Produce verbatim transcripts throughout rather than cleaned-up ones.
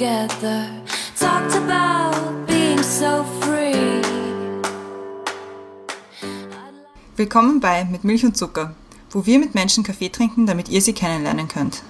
together, talked about being so free. Willkommen bei Mit Milch und Zucker, wo wir mit Menschen Kaffee trinken, damit ihr sie kennenlernen könnt.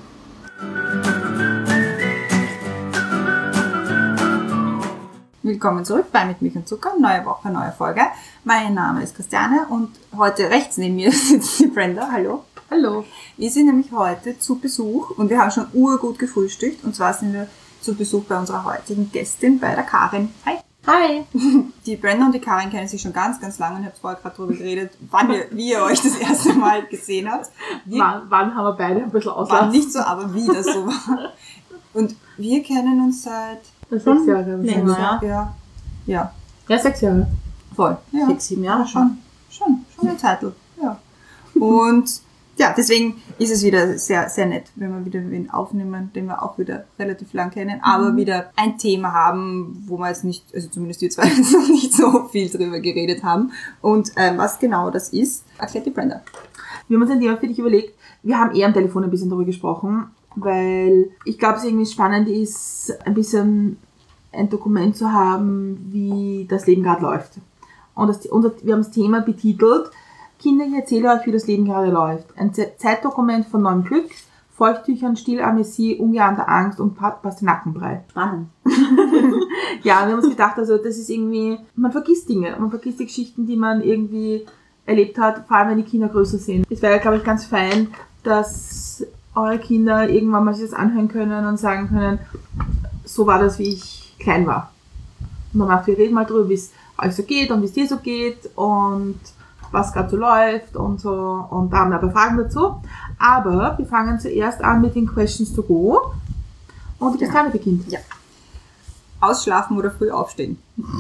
Willkommen zurück bei Mit Milch und Zucker, neue Woche, neue Folge. Mein Name ist Christiane und heute rechts neben mir sitzt die Brenda. Hallo. Hallo. Wir sind nämlich heute zu Besuch und wir haben schon urgut gefrühstückt. Und zwar sind wir zu Besuch bei unserer heutigen Gästin, bei der Karin. Hi. Hi. Die Brenda und die Karin kennen sich schon ganz, ganz lange und ich habe vorher gerade darüber geredet, wann ihr, wie ihr euch das erste Mal gesehen habt. Wir, wann, wann haben wir beide ein bisschen War Auslass? nicht so, aber wie das so war. Und wir kennen uns seit... Sechs Jahre. Länger, Ja. ja. Ja. Ja, sechs Jahre. Voll. Ja. Sechs, sieben Jahre schon. Schon, schon eine Zeitl. Ja. Und ja, deswegen ist es wieder sehr, sehr nett, wenn wir wieder wen aufnehmen, den wir auch wieder relativ lang kennen, aber mhm. wieder ein Thema haben, wo wir jetzt nicht, also zumindest wir zwei jetzt noch nicht so viel drüber geredet haben. Und ähm, was genau das ist, erklärt die Brenda. Wir haben uns ein Thema für dich überlegt. Wir haben eher am Telefon ein bisschen darüber gesprochen, weil ich glaube, es irgendwie spannend ist, ein bisschen ein Dokument zu haben, wie das Leben gerade läuft. Und das, unser, wir haben das Thema betitelt: Kinder, ich erzähle euch, wie das Leben gerade läuft. Ein Zeitdokument von neuem Glück, Feuchttüchern, Stillamnesie, ungeahnter Angst und Pastinakenbrei. Spannend. Ja, wir haben uns gedacht, also das ist irgendwie, man vergisst Dinge, man vergisst die Geschichten, die man irgendwie erlebt hat, vor allem wenn die Kinder größer sind. Es wäre, glaube ich, ganz fein, dass eure Kinder irgendwann mal sich das anhören können und sagen können, so war das, wie ich klein war. Und dann macht wir reden mal drüber, wie es euch so geht und wie es dir so geht und was gerade so läuft und so, und da haben wir aber Fragen dazu. Aber wir fangen zuerst an mit den Questions to go und die Christiane beginnt. Ja. Ausschlafen oder früh aufstehen?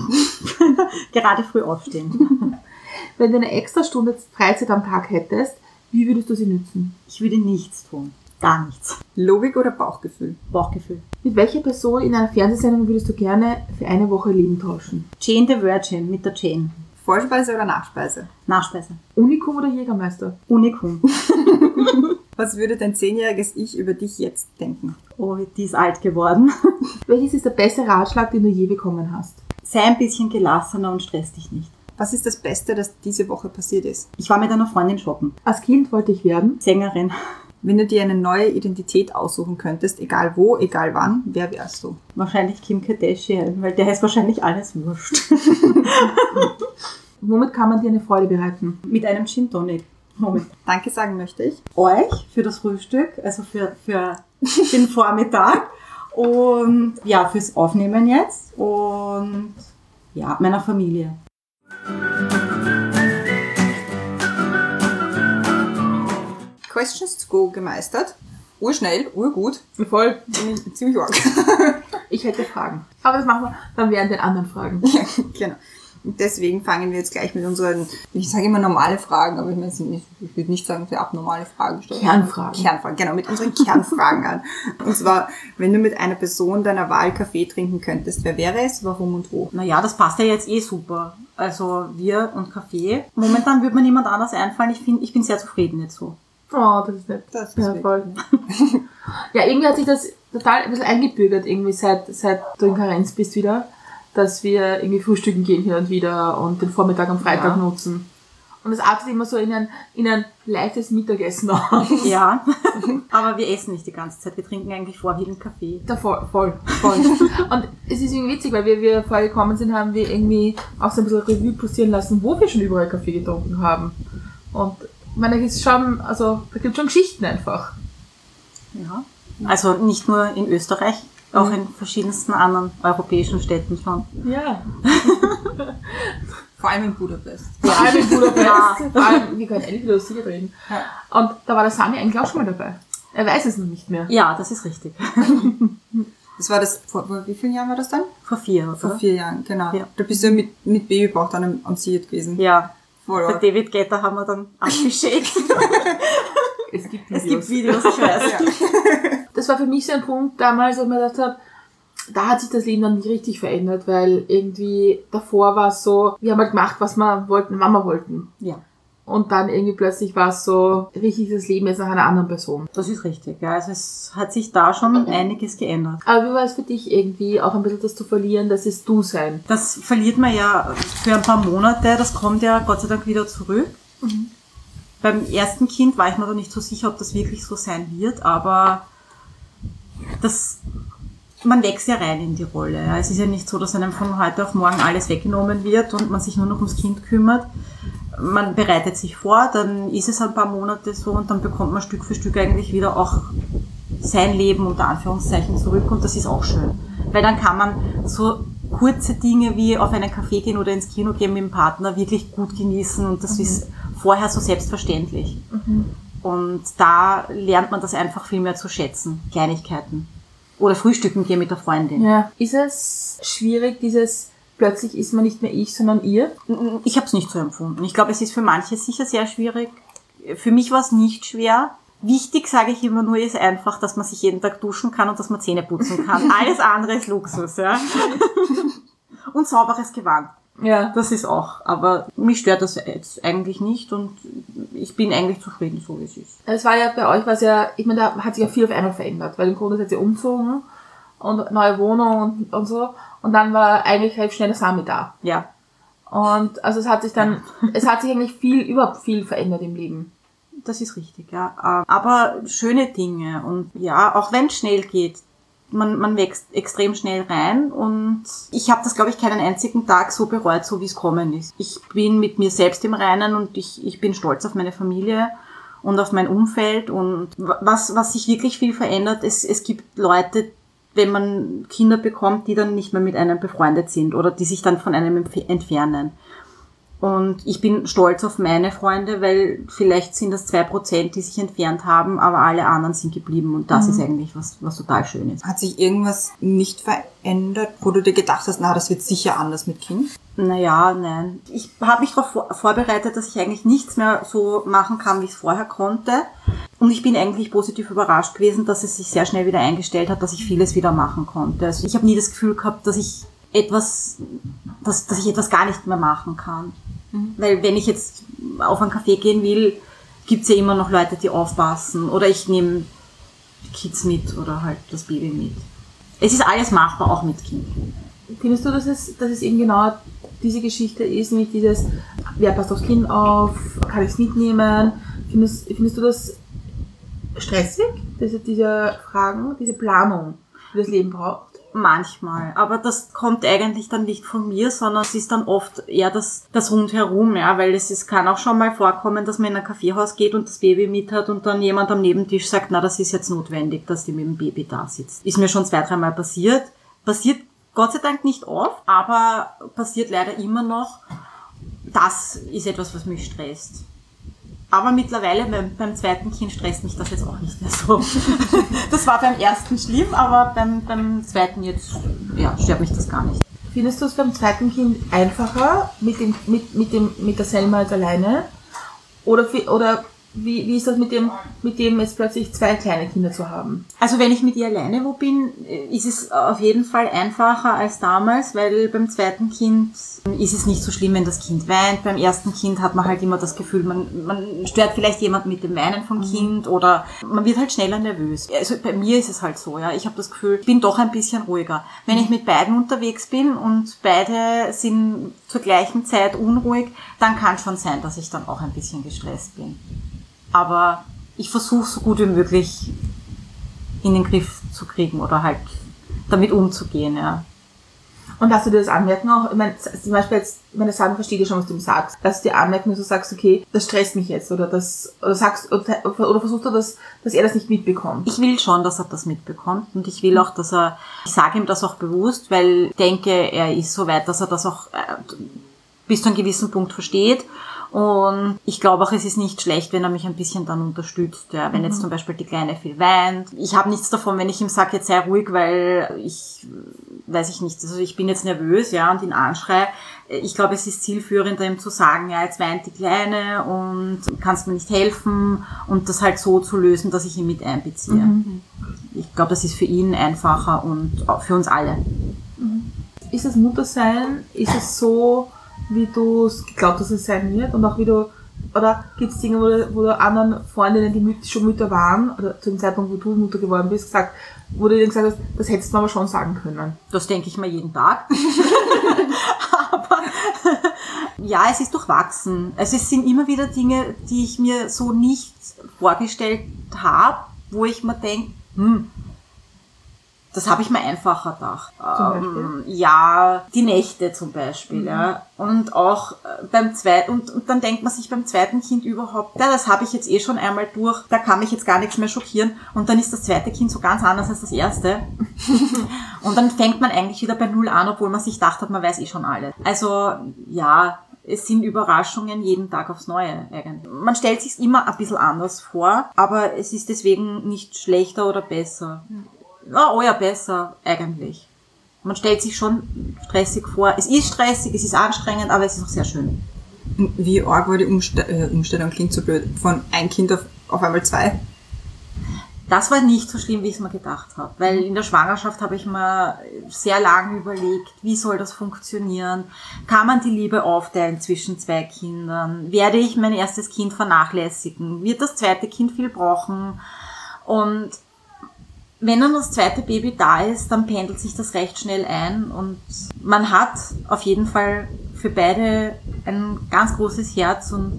Gerade früh aufstehen. Wenn du eine extra Stunde Freizeit am Tag hättest, wie würdest du sie nutzen? Ich würde nichts tun. Gar nichts. Logik oder Bauchgefühl? Bauchgefühl. Mit welcher Person in einer Fernsehsendung würdest du gerne für eine Woche Leben tauschen? Jane the Virgin mit der Jane. Vollspeise oder Nachspeise? Nachspeise. Unikum oder Jägermeister? Unikum. Was würde dein zehnjähriges Ich über dich jetzt denken? Oh, die ist alt geworden. Welches ist der beste Ratschlag, den du je bekommen hast? Sei ein bisschen gelassener und stress dich nicht. Was ist das Beste, das diese Woche passiert ist? Ich war mit einer Freundin shoppen. Als Kind wollte ich werden Sängerin. Wenn du dir eine neue Identität aussuchen könntest, egal wo, egal wann, wer wärst du? Wahrscheinlich Kim Kardashian, weil der ist wahrscheinlich alles wurscht. Womit kann man dir eine Freude bereiten? Mit einem Gin Tonic. Moment. Danke sagen möchte ich Euch für das Frühstück, also für, für den Vormittag und ja, fürs Aufnehmen jetzt und ja, meiner Familie. Questions to go gemeistert. Urschnell, urgut. Voll. Ziemlich, ziemlich arg. Ich hätte Fragen. Aber das machen wir dann während den anderen Fragen. Ja, genau. Und deswegen fangen wir jetzt gleich mit unseren, ich sage immer normale Fragen, aber ich, meine, ich würde nicht sagen, für abnormale Fragen stellen. Kernfragen. Kernfragen, genau, mit unseren Kernfragen an. Und zwar, wenn du mit einer Person deiner Wahl Kaffee trinken könntest, wer wäre es, warum und wo? Naja, das passt ja jetzt eh super. Also wir und Kaffee. Momentan würde mir niemand anders einfallen. Ich finde, ich bin sehr zufrieden jetzt so. Oh, das ist nett. Das ist ja, voll. Ja, irgendwie hat sich das total ein bisschen eingebürgert, irgendwie seit, seit du in Karenz bist wieder, dass wir irgendwie frühstücken gehen hier und wieder und den Vormittag am Freitag ja. nutzen. Und das artet immer so in ein, in ein leichtes Mittagessen aus. Ja, aber wir essen nicht die ganze Zeit. Wir trinken eigentlich vorwiegend Kaffee. Ja, voll, voll, voll. Und es ist irgendwie witzig, weil wir, wir vorher gekommen sind, haben wir irgendwie auch so ein bisschen Revue passieren lassen, wo wir schon überall Kaffee getrunken haben. Und ich meine, da ist schon, also, da gibt es schon Geschichten einfach. Ja. Also nicht nur in Österreich, auch in verschiedensten anderen europäischen Städten schon. Ja. Vor allem in Budapest. Vor allem in Budapest. Ja. Vor allem, wir können endlich wieder sicher reden. Ja. Und da war der Sami eigentlich auch schon mal dabei. Er weiß es noch nicht mehr. Ja, das ist richtig. Das war das, vor, vor wie vielen Jahren war das dann? Vor vier, oder? Vor vier Jahren, genau. Ja. Da bist du mit, mit Babybauch dann am, am Siet gewesen. Ja. Voll. Bei David Guetta haben wir dann abgeschickt. Es gibt Videos. Es gibt Videos, ich weiß. Ja. Das war für mich so ein Punkt damals, wo ich mir gedacht habe, da hat sich das Leben dann nicht richtig verändert, weil irgendwie davor war es so, wir haben halt gemacht, was wir wollten, wann wir wollten. Ja. und dann irgendwie plötzlich war es so richtig das Leben jetzt nach einer anderen Person. Das ist richtig, ja. Also es hat sich da schon einiges geändert. Aber wie war es für dich irgendwie auch ein bisschen das zu verlieren, das ist du sein? Das verliert man ja für ein paar Monate, das kommt ja Gott sei Dank wieder zurück. Mhm. Beim ersten Kind war ich mir da nicht so sicher, ob das wirklich so sein wird, aber das, man wächst ja rein in die Rolle. Ja. Es ist ja nicht so, dass einem von heute auf morgen alles weggenommen wird und man sich nur noch ums Kind kümmert. Man bereitet sich vor, dann ist es ein paar Monate so und dann bekommt man Stück für Stück eigentlich wieder auch sein Leben unter Anführungszeichen zurück und das ist auch schön. Weil dann kann man so kurze Dinge wie auf einen Café gehen oder ins Kino gehen mit dem Partner wirklich gut genießen und das mhm. ist vorher so selbstverständlich. Mhm. Und da lernt man das einfach viel mehr zu schätzen, Kleinigkeiten. Oder frühstücken gehen mit der Freundin. Ja. Ist es schwierig, dieses plötzlich ist man nicht mehr ich, sondern ihr? Ich habe es nicht so empfunden. Ich glaube, es ist für manche sicher sehr schwierig. Für mich war es nicht schwer. Wichtig, sage ich immer nur, ist einfach, dass man sich jeden Tag duschen kann und dass man Zähne putzen kann. Alles andere ist Luxus, ja. Und sauberes Gewand. Ja. Das ist auch. Aber mich stört das jetzt eigentlich nicht und ich bin eigentlich zufrieden, so wie es ist. Es war ja bei euch, was ja, ich meine, da hat sich ja viel auf einmal verändert, weil im Grunde seid ihr umgezogen und neue Wohnung und, und so. Und dann war eigentlich relativ schnell der Sami da. Ja. Und also es hat sich dann, es hat sich eigentlich viel, überhaupt viel verändert im Leben. Das ist richtig, ja. Aber schöne Dinge und ja, auch wenn es schnell geht, man, man wächst extrem schnell rein und ich habe das, glaube ich, keinen einzigen Tag so bereut, so wie es kommen ist. Ich bin mit mir selbst im Reinen und ich, ich bin stolz auf meine Familie und auf mein Umfeld und was, was sich wirklich viel verändert, es, es gibt Leute, wenn man Kinder bekommt, die dann nicht mehr mit einem befreundet sind oder die sich dann von einem entfernen. Und ich bin stolz auf meine Freunde, weil vielleicht sind das zwei Prozent, die sich entfernt haben, aber alle anderen sind geblieben und das mhm. ist eigentlich was, was total schön ist. Hat sich irgendwas nicht verändert, wo du dir gedacht hast, na, das wird sicher anders mit Kind? Naja, nein. Ich habe mich darauf vor- vorbereitet, dass ich eigentlich nichts mehr so machen kann, wie ich es vorher konnte. Und ich bin eigentlich positiv überrascht gewesen, dass es sich sehr schnell wieder eingestellt hat, dass ich vieles wieder machen konnte. Also ich habe nie das Gefühl gehabt, dass ich etwas, dass, dass ich etwas gar nicht mehr machen kann. Mhm. Weil wenn ich jetzt auf einen Café gehen will, gibt's ja immer noch Leute, die aufpassen. Oder ich nehme die Kids mit oder halt das Baby mit. Es ist alles machbar, auch mit Kind. Findest du, dass es, dass es eben genau diese Geschichte ist, mit dieses, wer passt aufs Kind auf, kann ich es mitnehmen? Findest, findest du das stressig, diese, diese Fragen, diese Planung, die das Leben braucht? Manchmal, aber das kommt eigentlich dann nicht von mir, sondern es ist dann oft eher das, das Rundherum, ja, weil es, es kann auch schon mal vorkommen, dass man in ein Kaffeehaus geht und das Baby mit hat und dann jemand am Nebentisch sagt, na, das ist jetzt notwendig, dass die mit dem Baby da sitzt. Ist mir schon zwei, dreimal passiert. Passiert Gott sei Dank nicht oft, aber passiert leider immer noch. Das ist etwas, was mich stresst. Aber mittlerweile beim, beim zweiten Kind stresst mich das jetzt auch nicht mehr so. Das war beim ersten schlimm, aber beim, beim zweiten jetzt, ja, stört mich das gar nicht. Findest du es beim zweiten Kind einfacher mit dem, mit, mit dem, mit der Selma als alleine? Oder, oder wie, wie ist das mit dem, mit dem jetzt plötzlich zwei kleine Kinder zu haben? Also wenn ich mit ihr alleine wo bin, ist es auf jeden Fall einfacher als damals, weil beim zweiten Kind ist es nicht so schlimm, wenn das Kind weint. Beim ersten Kind hat man halt immer das Gefühl, man, man stört vielleicht jemand mit dem Weinen vom Kind oder man wird halt schneller nervös. Also bei mir ist es halt so, ja. Ich habe das Gefühl, ich bin doch ein bisschen ruhiger. Wenn ich mit beiden unterwegs bin und beide sind zur gleichen Zeit unruhig, dann kann schon sein, dass ich dann auch ein bisschen gestresst bin. Aber ich versuche so gut wie möglich in den Griff zu kriegen oder halt damit umzugehen, ja. Und hast du dir das anmerken auch? Ich meine, zum Beispiel jetzt, meine Sachen verstehe ich schon, was du ihm sagst. Dass du dir anmerken, dass du sagst, okay, das stresst mich jetzt oder das, oder sagst, oder, oder versuchst du das, dass er das nicht mitbekommt? Ich will schon, dass er das mitbekommt und ich will auch, dass er, ich sage ihm das auch bewusst, weil ich denke, er ist so weit, dass er das auch äh, bis zu einem gewissen Punkt versteht. Und ich glaube auch, es ist nicht schlecht, wenn er mich ein bisschen dann unterstützt. Ja. Wenn jetzt zum Beispiel die Kleine viel weint. Ich habe nichts davon, wenn ich ihm sage, jetzt sei ruhig, weil ich, weiß ich nicht, also ich bin jetzt nervös, ja, und ihn anschreie. Ich glaube, es ist zielführender, ihm zu sagen, ja, jetzt weint die Kleine und kannst mir nicht helfen und das halt so zu lösen, dass ich ihn mit einbeziehe. Mhm. Ich glaube, das ist für ihn einfacher und auch für uns alle. Mhm. Ist das Muttersein, ist es so, wie du es geglaubt hast, es sein wird und auch wie du Oder gibt es Dinge, wo du, wo du anderen Freundinnen, die Müt- schon Mütter waren, oder zu dem Zeitpunkt, wo du Mutter geworden bist, gesagt, wo du denen gesagt hast, das hättest du aber schon sagen können? Das denke ich mir jeden Tag. Aber ja, es ist durchwachsen. Also es sind immer wieder Dinge, die ich mir so nicht vorgestellt habe, wo ich mir denke, hm, das habe ich mir einfacher gedacht. Ähm, ja, die Nächte zum Beispiel. Mhm. Ja. Und auch beim zweiten, und, und dann denkt man sich beim zweiten Kind überhaupt, ja, das habe ich jetzt eh schon einmal durch, da kann mich jetzt gar nichts mehr schockieren. Und dann ist das zweite Kind so ganz anders als das erste. Und dann fängt man eigentlich wieder bei Null an, obwohl man sich gedacht hat, man weiß eh schon alles. Also, ja, es sind Überraschungen jeden Tag aufs Neue eigentlich. Man stellt sich immer ein bisschen anders vor, aber es ist deswegen nicht schlechter oder besser. Oh ja, besser eigentlich. Man stellt sich schon stressig vor. Es ist stressig, es ist anstrengend, aber es ist auch sehr schön. Wie arg war die Umste- äh, Umstellung, klingt so blöd, von ein Kind auf, auf einmal zwei? Das war nicht so schlimm, wie ich es mir gedacht habe. Weil in der Schwangerschaft habe ich mir sehr lange überlegt, wie soll das funktionieren? Kann man die Liebe aufteilen zwischen zwei Kindern? Werde ich mein erstes Kind vernachlässigen? Wird das zweite Kind viel brauchen? Und wenn dann das zweite Baby da ist, dann pendelt sich das recht schnell ein und man hat auf jeden Fall für beide ein ganz großes Herz und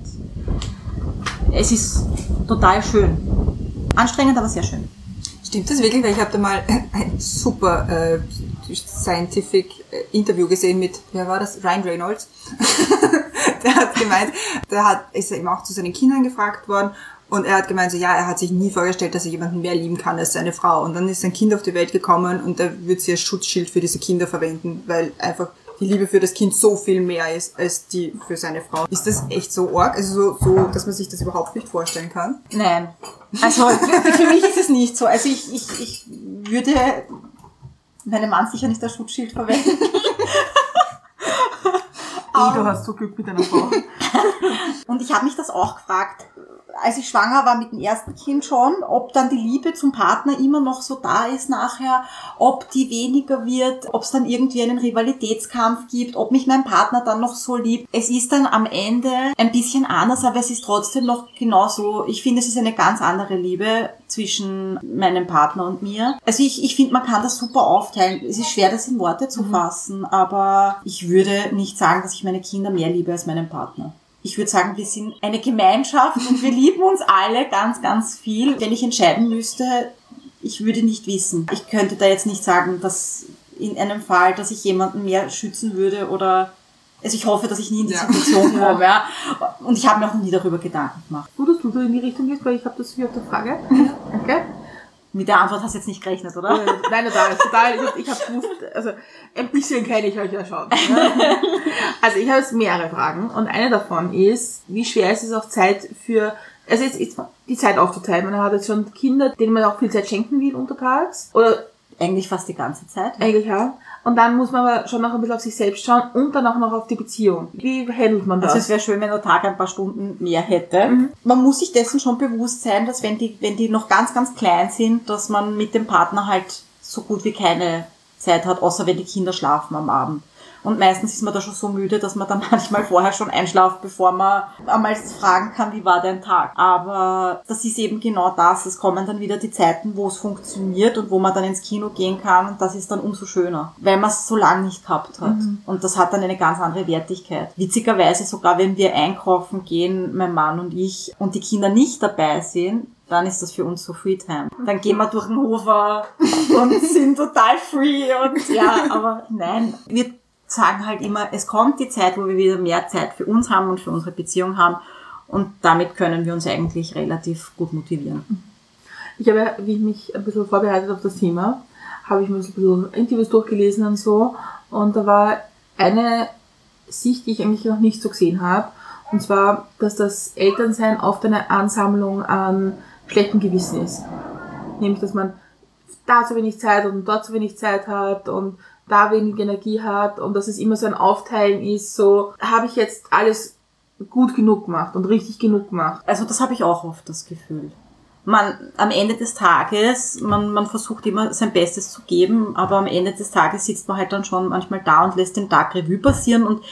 es ist total schön. Anstrengend, aber sehr schön. Stimmt das wirklich? Weil ich habe da mal ein super äh, scientific Interview gesehen mit, wer war das? Ryan Reynolds. Der hat gemeint, der hat, ist er eben auch zu seinen Kindern gefragt worden. Und er hat gemeint, so, ja, er hat sich nie vorgestellt, dass er jemanden mehr lieben kann als seine Frau. Und dann ist sein Kind auf die Welt gekommen und er wird sie als Schutzschild für diese Kinder verwenden, weil einfach die Liebe für das Kind so viel mehr ist, als die für seine Frau. Ist das echt so arg? Also so, so, dass man sich das überhaupt nicht vorstellen kann? Nein. Also für mich ist es nicht so. Also ich, ich, ich würde meinen Mann sicher nicht als Schutzschild verwenden. Ey, du hast so Glück mit deiner Frau. Und ich habe mich das auch gefragt, als ich schwanger war mit dem ersten Kind schon, ob dann die Liebe zum Partner immer noch so da ist nachher, ob die weniger wird, ob es dann irgendwie einen Rivalitätskampf gibt, ob mich mein Partner dann noch so liebt. Es ist dann am Ende ein bisschen anders, aber es ist trotzdem noch genauso. Ich finde, es ist eine ganz andere Liebe zwischen meinem Partner und mir. Also ich, ich finde, man kann das super aufteilen. Es ist schwer, das in Worte zu fassen, aber ich würde nicht sagen, dass ich meine Kinder mehr liebe als meinen Partner. Ich würde sagen, wir sind eine Gemeinschaft und wir lieben uns alle ganz, ganz viel. Wenn ich entscheiden müsste, ich würde nicht wissen. Ich könnte da jetzt nicht sagen, dass in einem Fall, dass ich jemanden mehr schützen würde oder, also ich hoffe, dass ich nie in die Ja. Situation komme. Ja. Und ich habe mir auch noch nie darüber Gedanken gemacht. Gut, dass du da in die Richtung gehst, weil ich habe das wie auf der Frage. Okay. Mit der Antwort hast du jetzt nicht gerechnet, oder? Äh, Nein, total, total. Ich, ich habe gewusst, also ein bisschen kenne ich euch ja schon. Ne? Also ich habe jetzt mehrere Fragen und eine davon ist, wie schwer ist es auch Zeit für, also jetzt ist die Zeit aufzuteilen. Man hat jetzt schon Kinder, denen man auch viel Zeit schenken will untertags oder Eigentlich fast die ganze Zeit. eigentlich ja. Und dann muss man aber schon noch ein bisschen auf sich selbst schauen und dann auch noch auf die Beziehung. Wie handelt man das? Also es wäre schön, wenn der Tag ein paar Stunden mehr hätte. Mhm. Man muss sich dessen schon bewusst sein, dass wenn die, wenn die noch ganz, ganz klein sind, dass man mit dem Partner halt so gut wie keine Zeit hat, außer wenn die Kinder schlafen am Abend. Und meistens ist man da schon so müde, dass man dann manchmal vorher schon einschlaft, bevor man einmal fragen kann, wie war dein Tag. Aber das ist eben genau das. Es kommen dann wieder die Zeiten, wo es funktioniert und wo man dann ins Kino gehen kann. Und das ist dann umso schöner, weil man es so lange nicht gehabt hat. Mhm. Und das hat dann eine ganz andere Wertigkeit. Witzigerweise sogar, wenn wir einkaufen gehen, mein Mann und ich, und die Kinder nicht dabei sind, dann ist das für uns so Freetime. Dann gehen wir durch den Hofer und sind total free. Und ja, aber nein, wir sagen halt immer, es kommt die Zeit, wo wir wieder mehr Zeit für uns haben und für unsere Beziehung haben und damit können wir uns eigentlich relativ gut motivieren. Ich habe, wie ich mich ein bisschen vorbereitet auf das Thema, habe ich mir so ein bisschen Interviews durchgelesen und so und da war eine Sicht, die ich eigentlich noch nicht so gesehen habe, und zwar, dass das Elternsein oft eine Ansammlung an schlechtem Gewissen ist. Nämlich, dass man da zu wenig Zeit hat und dort zu wenig Zeit hat und da wenig Energie hat und dass es immer so ein Aufteilen ist, so, habe ich jetzt alles gut genug gemacht und richtig genug gemacht. Also das habe ich auch oft das Gefühl. Man, am Ende des Tages, man, man versucht immer sein Bestes zu geben, aber am Ende des Tages sitzt man halt dann schon manchmal da und lässt den Tag Revue passieren und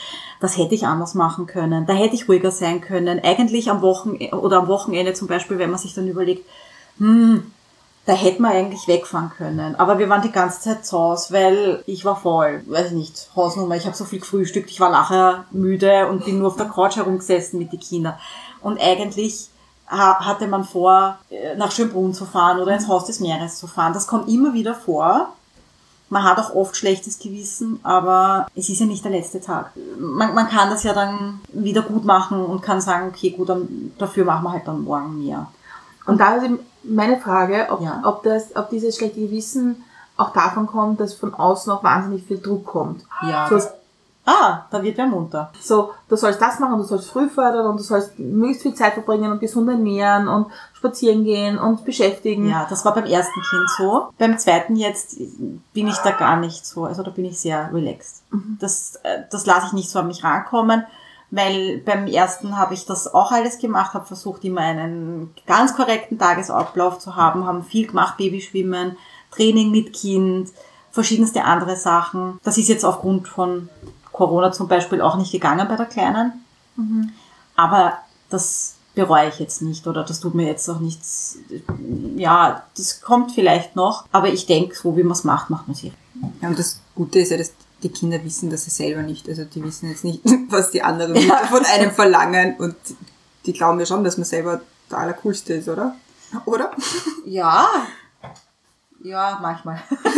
das hätte ich anders machen können, da hätte ich ruhiger sein können. Eigentlich am Wochenende oder am Wochenende zum Beispiel, wenn man sich dann überlegt, hm, da hätte man eigentlich wegfahren können. Aber wir waren die ganze Zeit zu Hause, weil ich war voll, weiß ich nicht, Hausnummer, ich habe so viel gefrühstückt, ich war nachher müde und bin nur auf der Couch herumgesessen mit den Kindern. Und eigentlich hatte man vor, nach Schönbrunn zu fahren oder ins Haus des Meeres zu fahren. Das kommt immer wieder vor. Man hat auch oft schlechtes Gewissen, aber es ist ja nicht der letzte Tag. Man, man kann das ja dann wieder gut machen und kann sagen, okay, gut, dann, dafür machen wir halt dann morgen mehr. Und da ist eben meine Frage, ob, Ja. ob, das, ob dieses schlechte Gewissen auch davon kommt, dass von außen auch wahnsinnig viel Druck kommt. Ja. So, Ah, da wird wer munter. so, du sollst das machen, du sollst früh fördern und du sollst möglichst viel Zeit verbringen und gesund ernähren und spazieren gehen und beschäftigen. Ja, das war beim ersten Kind so. Beim zweiten jetzt bin ich da gar nicht so, also da bin ich sehr relaxed. Das, äh, das lasse ich nicht so an mich rankommen, weil beim ersten habe ich das auch alles gemacht, habe versucht, immer einen ganz korrekten Tagesablauf zu haben, haben viel gemacht, Babyschwimmen, Training mit Kind, verschiedenste andere Sachen. Das ist jetzt aufgrund von Corona zum Beispiel auch nicht gegangen bei der Kleinen. Aber das bereue ich jetzt nicht oder das tut mir jetzt auch nichts. Ja, das kommt vielleicht noch, aber ich denke, so wie man es macht, macht man es. Ja, und das Gute ist ja, dass die Kinder wissen das ja selber nicht. Also die wissen jetzt nicht, was die anderen Mütter Ja. von einem verlangen. Und die glauben ja schon, dass man selber der Allercoolste ist, oder? Oder? Ja, ja, manchmal.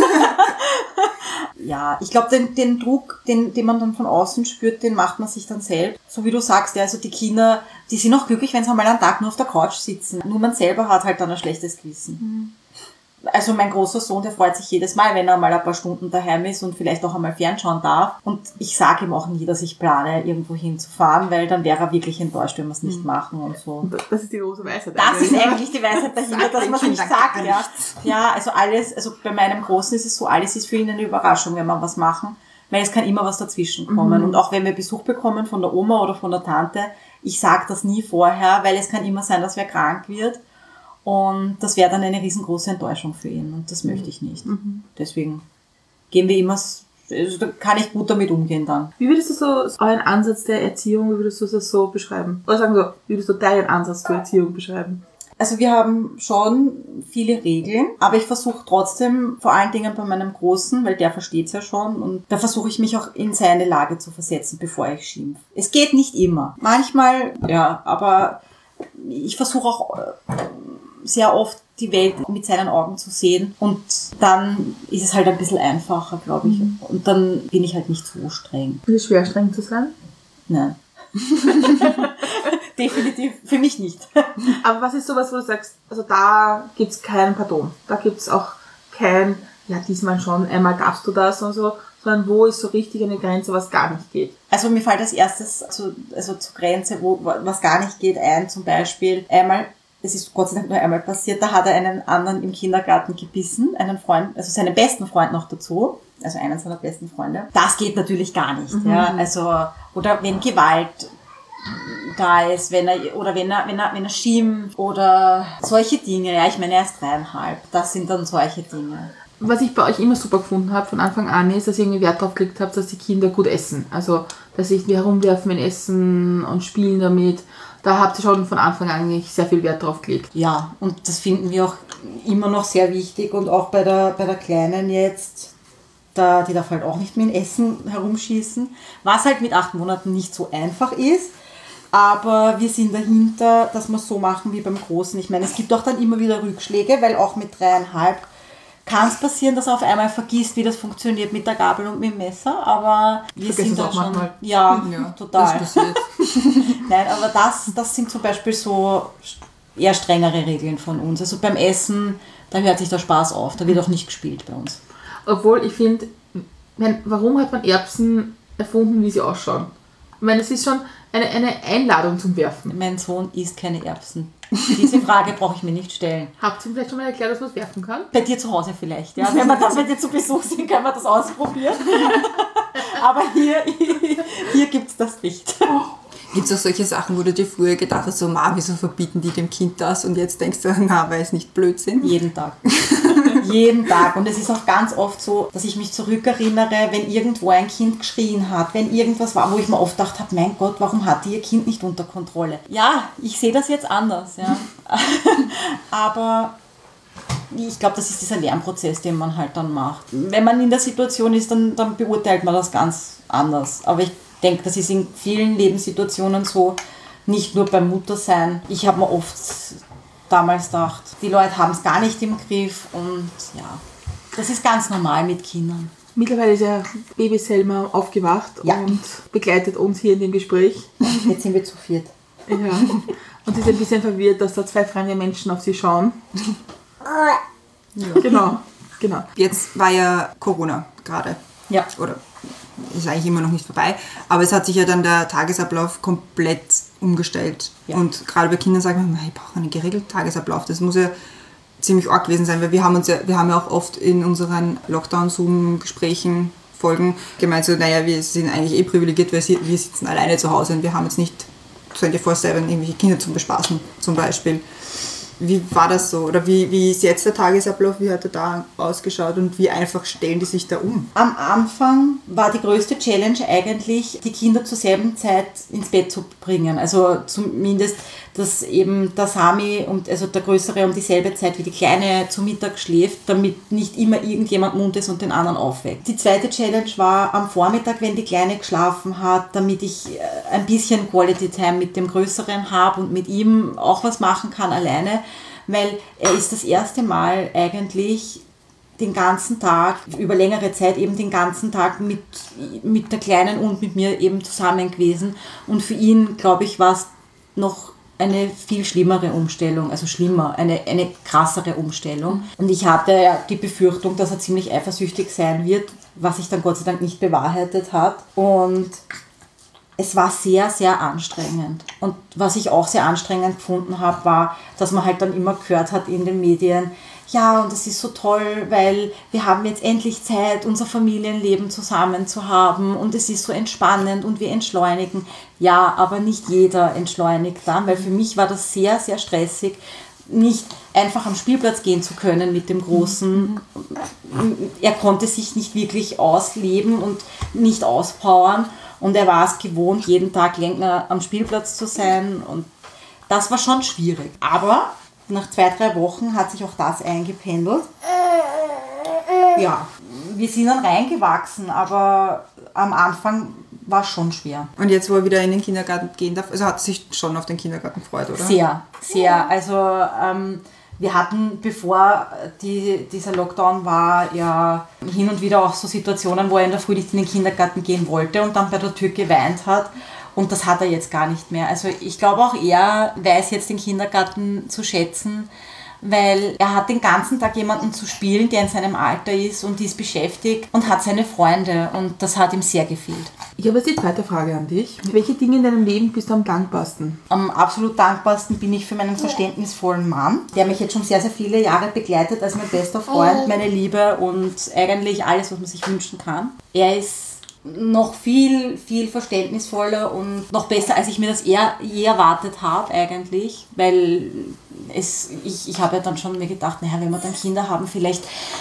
Ja, ich glaube, den, den Druck, den, den man dann von außen spürt, den macht man sich dann selbst. So wie du sagst, ja, also die Kinder, die sind auch glücklich, wenn sie einmal einen Tag nur auf der Couch sitzen. Nur man selber hat halt dann ein schlechtes Gewissen. Also mein großer Sohn, der freut sich jedes Mal, wenn er mal ein paar Stunden daheim ist und vielleicht auch einmal fernschauen darf. Und ich sage ihm auch nie, dass ich plane, irgendwo hinzufahren, weil dann wäre er wirklich enttäuscht, wenn wir es nicht machen und so. Und das ist die große Weisheit. Das ist eigentlich die Weisheit dahinter, dass man es nicht sagt, ja. Ja, also alles, also bei meinem Großen ist es so, alles ist für ihn eine Überraschung, wenn wir was machen, weil es kann immer was dazwischen kommen. Und auch wenn wir Besuch bekommen von der Oma oder von der Tante, ich sage das nie vorher, weil es kann immer sein, dass wer krank wird. Und das wäre dann eine riesengroße Enttäuschung für ihn. Und das möchte ich nicht. Deswegen gehen wir immer, also da kann ich gut damit umgehen dann. Wie würdest du so euren Ansatz der Erziehung, wie würdest du das so beschreiben? Oder sagen wir, wie würdest du deinen Ansatz zur Erziehung beschreiben? Also wir haben schon viele Regeln, aber ich versuche trotzdem, vor allen Dingen bei meinem Großen, weil der versteht's ja schon, und da versuche ich mich auch in seine Lage zu versetzen, bevor ich schimpf. Es geht nicht immer. Manchmal, ja, aber ich versuche auch sehr oft die Welt mit seinen Augen zu sehen und dann ist es halt ein bisschen einfacher, glaube ich. Und dann bin ich halt nicht so streng. Ist es schwer, streng zu sein? Nein. Definitiv für mich nicht. Aber was ist sowas, wo du sagst, also da gibt's kein Pardon. Da gibt's auch kein, ja diesmal schon, einmal darfst du das und so, sondern wo ist so richtig eine Grenze, was gar nicht geht. Also mir fällt als erstes zu, also zur Grenze, wo was gar nicht geht, ein, zum Beispiel einmal, es ist Gott sei Dank nur einmal passiert, da hat er einen anderen im Kindergarten gebissen, einen Freund, also seinen besten Freund noch dazu, also einen seiner besten Freunde. Das geht natürlich gar nicht, mhm. ja, also, oder wenn Gewalt da ist, wenn er, oder wenn er, wenn er, wenn er schimpft, oder solche Dinge, ja, ich meine, er ist dreieinhalb, das sind dann solche Dinge. Was ich bei euch immer super gefunden habe von Anfang an ist, dass ihr irgendwie Wert drauf gelegt habt, dass die Kinder gut essen. Also, dass sie irgendwie herumwerfen mit Essen und spielen damit. Da habt ihr schon von Anfang an eigentlich sehr viel Wert drauf gelegt. Ja, und das finden wir auch immer noch sehr wichtig und auch bei der, bei der Kleinen jetzt, da, die darf halt auch nicht mit dem Essen herumschießen, was halt mit acht Monaten nicht so einfach ist. Aber wir sind dahinter, dass wir es so machen wie beim Großen. Ich meine, es gibt auch dann immer wieder Rückschläge, weil auch mit dreieinhalb kann es passieren, dass er auf einmal vergisst, wie das funktioniert mit der Gabel und mit dem Messer, aber wir Vergessen sind da es auch schon... manchmal. Ja, Ja, total. das passiert. Nein, aber das, das sind zum Beispiel so eher strengere Regeln von uns. Also beim Essen, da hört sich der Spaß auf, da wird auch nicht gespielt bei uns. Obwohl, ich finde, warum hat man Erbsen erfunden, wie sie ausschauen? Ich meine, es ist schon eine, eine Einladung zum Werfen. Mein Sohn isst keine Erbsen. Diese Frage brauche ich mir nicht stellen. Habt ihr ihm vielleicht schon mal erklärt, dass man es werfen kann? Bei dir zu Hause vielleicht, ja. Wenn wir das mit dir zu Besuch sind, können wir das ausprobieren. Aber hier, hier gibt es das nicht. Gibt es auch solche Sachen, wo du dir früher gedacht hast, so, Ma, wieso verbieten die dem Kind das? Und jetzt denkst du, na, weil es nicht Blödsinn. Jeden Tag. Jeden Tag. Und es ist auch ganz oft so, dass ich mich zurückerinnere, wenn irgendwo ein Kind geschrien hat, wenn irgendwas war, wo ich mir oft gedacht habe, mein Gott, warum hat die ihr Kind nicht unter Kontrolle? Ja, ich sehe das jetzt anders. Ja. Aber ich glaube, das ist dieser Lernprozess, den man halt dann macht. Wenn man in der Situation ist, dann, dann beurteilt man das ganz anders. Aber ich denke, das ist in vielen Lebenssituationen so, nicht nur beim Muttersein. Ich habe mir oft damals gedacht, die Leute haben es gar nicht im Griff und ja, das ist ganz normal mit Kindern. Mittlerweile ist ja Baby Selma aufgewacht Ja. und begleitet uns hier in dem Gespräch. Jetzt sind wir zu viert. Ja. Und sie ist ein bisschen verwirrt, dass da zwei fremde Menschen auf sie schauen. Ja. Genau, genau. Jetzt war ja Corona gerade. Ja. Oder ist eigentlich immer noch nicht vorbei. Aber es hat sich ja dann der Tagesablauf komplett umgestellt. Ja. Und gerade bei Kindern sagen wir, ich brauche einen geregelten Tagesablauf. Das muss ja ziemlich arg gewesen sein, weil wir haben uns ja, wir haben ja auch oft in unseren Lockdown-Zoom-Gesprächen, Folgen gemeint, so, naja, wir sind eigentlich eh privilegiert, weil wir sitzen alleine zu Hause und wir haben jetzt nicht vierundzwanzig sieben irgendwelche Kinder zum Bespaßen zum Beispiel. Wie war das so? Oder wie, wie ist jetzt der Tagesablauf? Wie hat er da ausgeschaut und wie einfach stellen die sich da um? Am Anfang war die größte Challenge eigentlich, die Kinder zur selben Zeit ins Bett zu bringen. Also zumindest, dass eben der Sami, und also der Größere, um dieselbe Zeit wie die Kleine zu Mittag schläft, damit nicht immer irgendjemand Mund ist und den anderen aufweckt. Die zweite Challenge war am Vormittag, wenn die Kleine geschlafen hat, damit ich ein bisschen Quality Time mit dem Größeren habe und mit ihm auch was machen kann alleine. Weil er ist das erste Mal eigentlich den ganzen Tag, über längere Zeit eben den ganzen Tag mit, mit der Kleinen und mit mir eben zusammen gewesen. Und für ihn, glaube ich, war es noch eine viel schlimmere Umstellung, also schlimmer, eine, eine krassere Umstellung. Und ich hatte ja die Befürchtung, dass er ziemlich eifersüchtig sein wird, was sich dann Gott sei Dank nicht bewahrheitet hat. Und es war sehr, sehr anstrengend. Und was ich auch sehr anstrengend gefunden habe, war, dass man halt dann immer gehört hat in den Medien, ja, und das ist so toll, weil wir haben jetzt endlich Zeit, unser Familienleben zusammen zu haben und es ist so entspannend und wir entschleunigen. Ja, aber nicht jeder entschleunigt dann, weil für mich war das sehr, sehr stressig, nicht einfach am Spielplatz gehen zu können mit dem Großen. Er konnte sich nicht wirklich ausleben und nicht auspowern. Und er war es gewohnt, jeden Tag länger am Spielplatz zu sein. Und das war schon schwierig. Aber nach zwei, drei Wochen hat sich auch das eingependelt. Ja, wir sind dann reingewachsen, aber am Anfang war es schon schwer. Und jetzt, wo er wieder in den Kindergarten gehen darf, also hat sich schon auf den Kindergarten gefreut, oder? Sehr, sehr. Also ähm, wir hatten, bevor die, dieser Lockdown war, ja hin und wieder auch so Situationen, wo er in der Früh nicht in den Kindergarten gehen wollte und dann bei der Tür geweint hat. Und das hat er jetzt gar nicht mehr. Also ich glaube auch, er weiß jetzt den Kindergarten zu schätzen, weil er hat den ganzen Tag jemanden zu spielen, der in seinem Alter ist und ist beschäftigt und hat seine Freunde und das hat ihm sehr gefehlt. Ich habe jetzt die zweite Frage an dich. Welche Dinge in deinem Leben bist du am dankbarsten? Am absolut dankbarsten bin ich für meinen verständnisvollen Mann, der mich jetzt schon sehr, sehr viele Jahre begleitet als mein bester Freund, meine Liebe und eigentlich alles, was man sich wünschen kann. Er ist noch viel, viel verständnisvoller und noch besser, als ich mir das eher je erwartet habe eigentlich, weil es, ich, ich habe ja dann schon mir gedacht, naja, wenn wir dann Kinder haben, vielleicht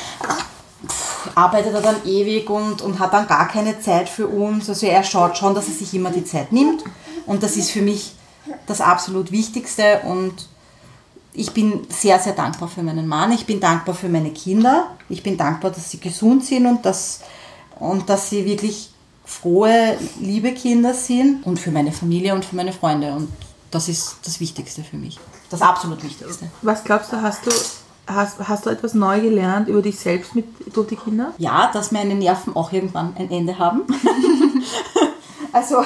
pff, arbeitet er dann ewig und, und hat dann gar keine Zeit für uns. Also er schaut schon, dass er sich immer die Zeit nimmt und das ist für mich das absolut Wichtigste und ich bin sehr, sehr dankbar für meinen Mann, ich bin dankbar für meine Kinder, ich bin dankbar, dass sie gesund sind und dass, und dass sie wirklich frohe, liebe Kinder sind und für meine Familie und für meine Freunde und das ist das Wichtigste für mich, das absolut Wichtigste. Was glaubst du, hast du, hast, hast du etwas neu gelernt über dich selbst mit, durch die Kinder? Ja, dass meine Nerven auch irgendwann ein Ende haben. Also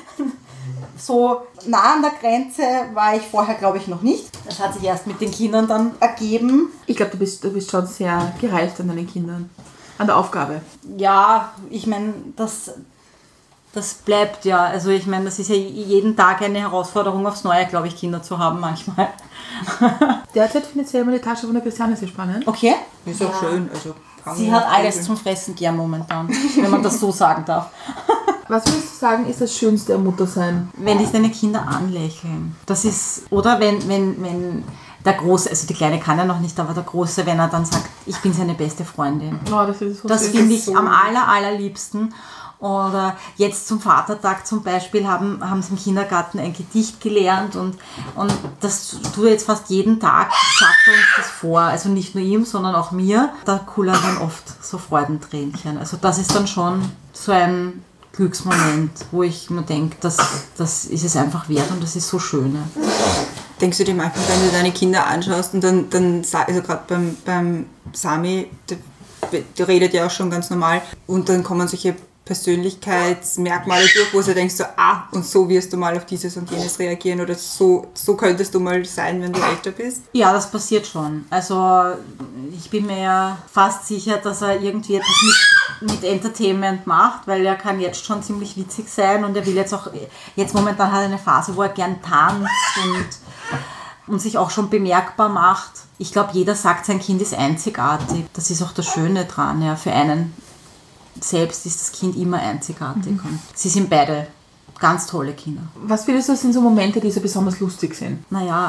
so nah an der Grenze war ich vorher, glaube ich, noch nicht. Das hat sich erst mit den Kindern dann ergeben. Ich glaube, du bist, du bist schon sehr gereift an deinen Kindern, an der Aufgabe. Ja, ich meine, das... Das bleibt ja, also ich meine, das ist ja jeden Tag eine Herausforderung aufs Neue, glaube ich, Kinder zu haben manchmal. Derzeit findet Selma die Tasche von der Christiane sehr spannend. Okay. Ist auch schön. Also kann Sie man hat auch alles googeln. zum Fressen gern momentan, wenn man das so sagen darf. Was würdest du sagen, ist das Schönste am Muttersein? Wenn dich deine Kinder anlächeln, das ist, oder wenn, wenn, wenn der Große, also die Kleine kann ja noch nicht, aber der Große, wenn er dann sagt, ich bin seine beste Freundin. Oh, das ist so Das süß. finde ich so am aller, allerliebsten. Oder jetzt zum Vatertag zum Beispiel haben, haben sie im Kindergarten ein Gedicht gelernt und, und das tut er jetzt fast jeden Tag, sagt er uns das vor. Also nicht nur ihm, sondern auch mir. Da kullern dann oft so Freudentränchen. Also das ist dann schon so ein Glücksmoment, wo ich mir denke, das, das ist es einfach wert und das ist so schön. Ne? Denkst du dir manchmal, wenn du deine Kinder anschaust und dann, dann also gerade beim, beim Sami, der, der redet ja auch schon ganz normal und dann kommen solche Persönlichkeitsmerkmale durch, wo du denkst so, ah, und so wirst du mal auf dieses und jenes reagieren oder so, so könntest du mal sein, wenn du älter bist? Ja, das passiert schon. Also ich bin mir ja fast sicher, dass er irgendwie etwas mit, mit Entertainment macht, weil er kann jetzt schon ziemlich witzig sein und er will jetzt auch, jetzt momentan hat er eine Phase, wo er gern tanzt und, und sich auch schon bemerkbar macht. Ich glaube, jeder sagt, sein Kind ist einzigartig. Das ist auch das Schöne dran, ja, für einen selbst ist das Kind immer einzigartig. Mhm. Und sie sind beide ganz tolle Kinder. Was findest du, sind so Momente, die so besonders lustig sind? Naja,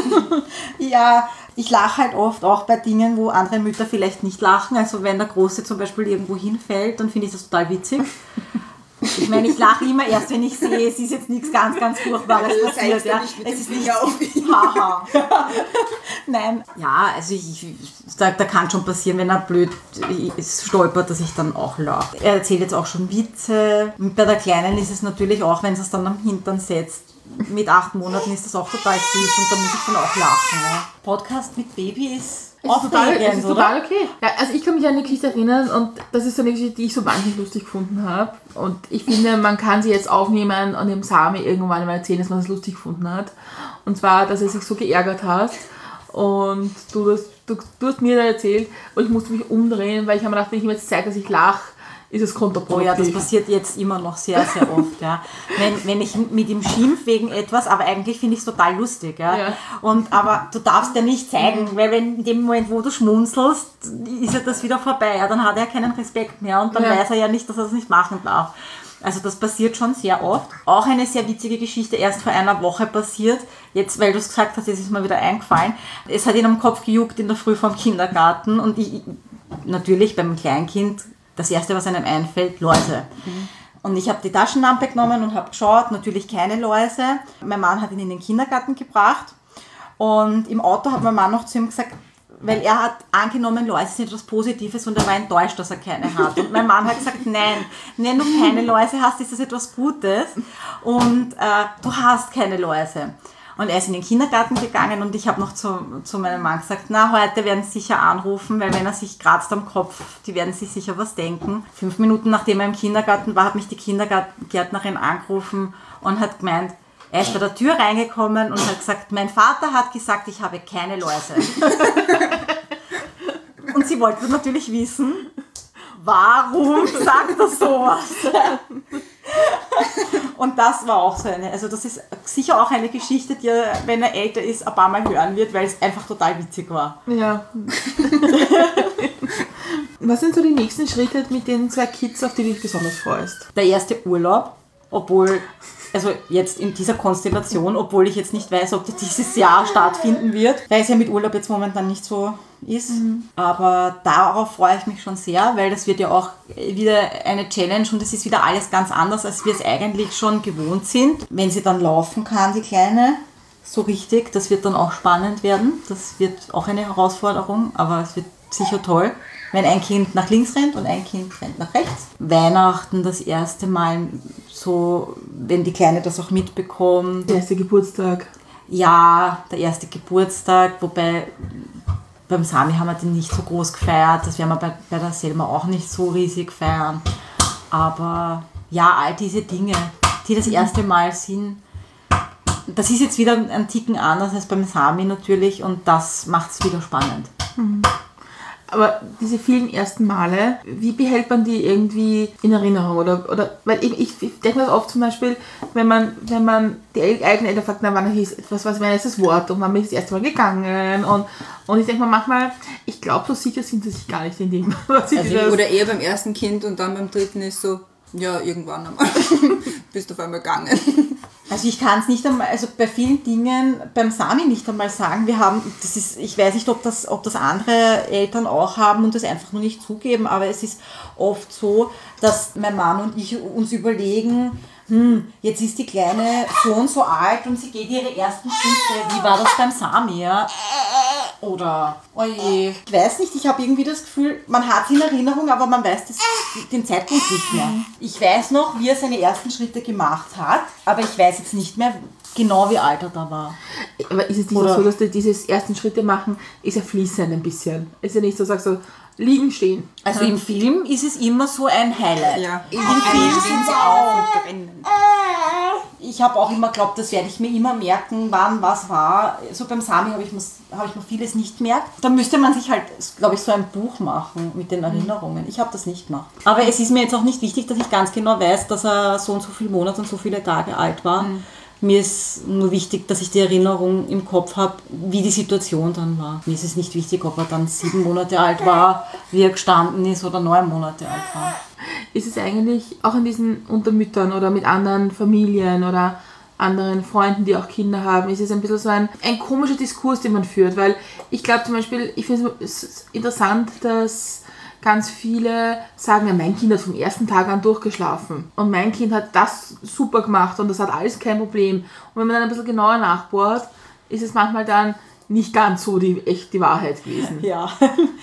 ja, ich lache halt oft auch bei Dingen, wo andere Mütter vielleicht nicht lachen. Also wenn der Große zum Beispiel irgendwo hinfällt, dann finde ich das total witzig. Ich meine, ich lache immer erst, wenn ich sehe, es ist jetzt nichts ganz, ganz Furchtbares Also, passiert. Ja. Es ist nicht auf ihn. Haha. Nein, ja, also ich, da, da kann schon passieren, wenn er blöd ist, stolpert, dass ich dann auch lache. Er erzählt jetzt auch schon Witze. Und bei der Kleinen ist es natürlich auch, wenn sie es dann am Hintern setzt. Mit acht Monaten ist das auch total süß und da muss ich dann auch lachen. Ja. Podcast mit Baby ist... Es ist, total, es ist total okay. Ja, also ich kann mich an eine Geschichte erinnern und das ist so eine Geschichte, die ich so wahnsinnig lustig gefunden habe. Und ich finde, man kann sie jetzt aufnehmen und dem Sami irgendwann mal erzählen, dass man es lustig gefunden hat. Und zwar, dass er sich so geärgert hat und du, das, du, du hast mir da erzählt und ich musste mich umdrehen, weil ich habe mir gedacht, wenn ich ihm jetzt zeige, dass ich lache, ist es kontraproduktiv. Oh ja, das passiert jetzt immer noch sehr, sehr oft. Ja. Wenn, wenn ich mit ihm schimpf wegen etwas, aber eigentlich finde ich es total lustig. Ja. Ja. Und, aber du darfst ja nicht zeigen, weil wenn in dem Moment, wo du schmunzelst, ist ja das wieder vorbei. Ja. Dann hat er keinen Respekt mehr und dann Ja. weiß er ja nicht, dass er das nicht machen darf. Also das passiert schon sehr oft. Auch eine sehr witzige Geschichte, erst vor einer Woche passiert. Jetzt, weil du es gesagt hast, jetzt ist mir wieder eingefallen. Es hat ihn am Kopf gejuckt in der Früh vom Kindergarten und ich, natürlich beim Kleinkind, das Erste, was einem einfällt, Läuse. Mhm. Und ich habe die Taschenlampe genommen und habe geschaut, natürlich keine Läuse. Mein Mann hat ihn in den Kindergarten gebracht und im Auto hat mein Mann noch zu ihm gesagt, weil er hat angenommen, Läuse sind etwas Positives und er war enttäuscht, dass er keine hat. Und mein Mann hat gesagt, nein, wenn du keine Läuse hast, ist das etwas Gutes und äh, du hast keine Läuse. Und er ist in den Kindergarten gegangen und ich habe noch zu, zu meinem Mann gesagt, na, heute werden sie sicher anrufen, weil wenn er sich kratzt am Kopf, die werden sich sicher was denken. Fünf Minuten nachdem er im Kindergarten war, hat mich die Kindergärtnerin angerufen und hat gemeint, er ist bei der Tür reingekommen und hat gesagt, mein Vater hat gesagt, ich habe keine Läuse. Und sie wollte natürlich wissen, warum sagt er sowas? Und das war auch so eine, also das ist sicher auch eine Geschichte, die er, wenn er älter ist, ein paar Mal hören wird, weil es einfach total witzig war. Ja. Was sind so die nächsten Schritte mit den zwei Kids, auf die du dich besonders freust? Der erste Urlaub, obwohl, also jetzt in dieser Konstellation, obwohl ich jetzt nicht weiß, ob der dieses Jahr stattfinden wird, weil es ja mit Urlaub jetzt momentan nicht so ist. Mhm. Aber darauf freue ich mich schon sehr, weil das wird ja auch wieder eine Challenge und es ist wieder alles ganz anders, als wir es eigentlich schon gewohnt sind. Wenn sie dann laufen kann, die Kleine, so richtig, das wird dann auch spannend werden. Das wird auch eine Herausforderung, aber es wird sicher toll. Wenn ein Kind nach links rennt und ein Kind rennt nach rechts. Weihnachten das erste Mal so, wenn die Kleine das auch mitbekommt. Der erste Geburtstag. Ja, der erste Geburtstag, wobei beim Sami haben wir den nicht so groß gefeiert. Das werden wir bei, bei der Selma auch nicht so riesig feiern. Aber ja, all diese Dinge, die das erste Mal sind, das ist jetzt wieder ein Ticken anders als beim Sami natürlich und das macht es wieder spannend. Mhm. Aber diese vielen ersten Male, wie behält man die irgendwie in Erinnerung? Oder, oder weil ich, ich, ich denke mir oft zum Beispiel, wenn man, wenn man die eigenen Eltern fragt, na, wann hieß etwas, was wäre jetzt das Wort und wann bin ich das erste Mal gegangen? Und, und ich denke mir manchmal, ich glaube, so sicher sind sie sich gar nicht in dem, was sie also, das... Oder eher beim ersten Kind und dann beim dritten ist so, ja, irgendwann einmal bist du auf einmal gegangen. Also ich kann es nicht einmal, also bei vielen Dingen beim Sami nicht einmal sagen, wir haben, das ist, ich weiß nicht, ob das, ob das andere Eltern auch haben und das einfach nur nicht zugeben, aber es ist oft so, dass mein Mann und ich uns überlegen, hm, jetzt ist die Kleine so und so alt und sie geht ihre ersten Schritte. Wie war das beim Sami, ja? Oder, oje, ich weiß nicht, ich habe irgendwie das Gefühl, man hat es in Erinnerung, aber man weiß das, den Zeitpunkt nicht mehr. Ich weiß noch, wie er seine ersten Schritte gemacht hat, aber ich weiß jetzt nicht mehr genau, wie alt er da war. Aber ist es nicht Oder- so, dass du dieses ersten Schritte machen, ist ja fließend ein bisschen. Ist ja nicht so, sagst du, liegen, stehen. Also im Film ist es immer so ein Highlight. Ja, Im Film sind sie auch. und brennen. Ich habe auch immer geglaubt, das werde ich mir immer merken, wann was war. So beim Sami habe ich, hab ich mir vieles nicht gemerkt. Da müsste man sich halt, glaube ich, so ein Buch machen mit den Erinnerungen. Ich habe das nicht gemacht. Aber es ist mir jetzt auch nicht wichtig, dass ich ganz genau weiß, dass er so und so viele Monate und so viele Tage alt war. Mhm. Mir ist nur wichtig, dass ich die Erinnerung im Kopf habe, wie die Situation dann war. Mir ist es nicht wichtig, ob er dann sieben Monate alt war, wie er gestanden ist oder neun Monate alt war. Ist es eigentlich auch in diesen Untermüttern oder mit anderen Familien oder anderen Freunden, die auch Kinder haben, ist es ein bisschen so ein, ein komischer Diskurs, den man führt, weil ich glaube zum Beispiel, ich finde es interessant, dass ganz viele sagen, ja, mein Kind hat vom ersten Tag an durchgeschlafen und mein Kind hat das super gemacht und das hat alles kein Problem. Und wenn man dann ein bisschen genauer nachbohrt, ist es manchmal dann nicht ganz so die, echt die Wahrheit gewesen. Ja,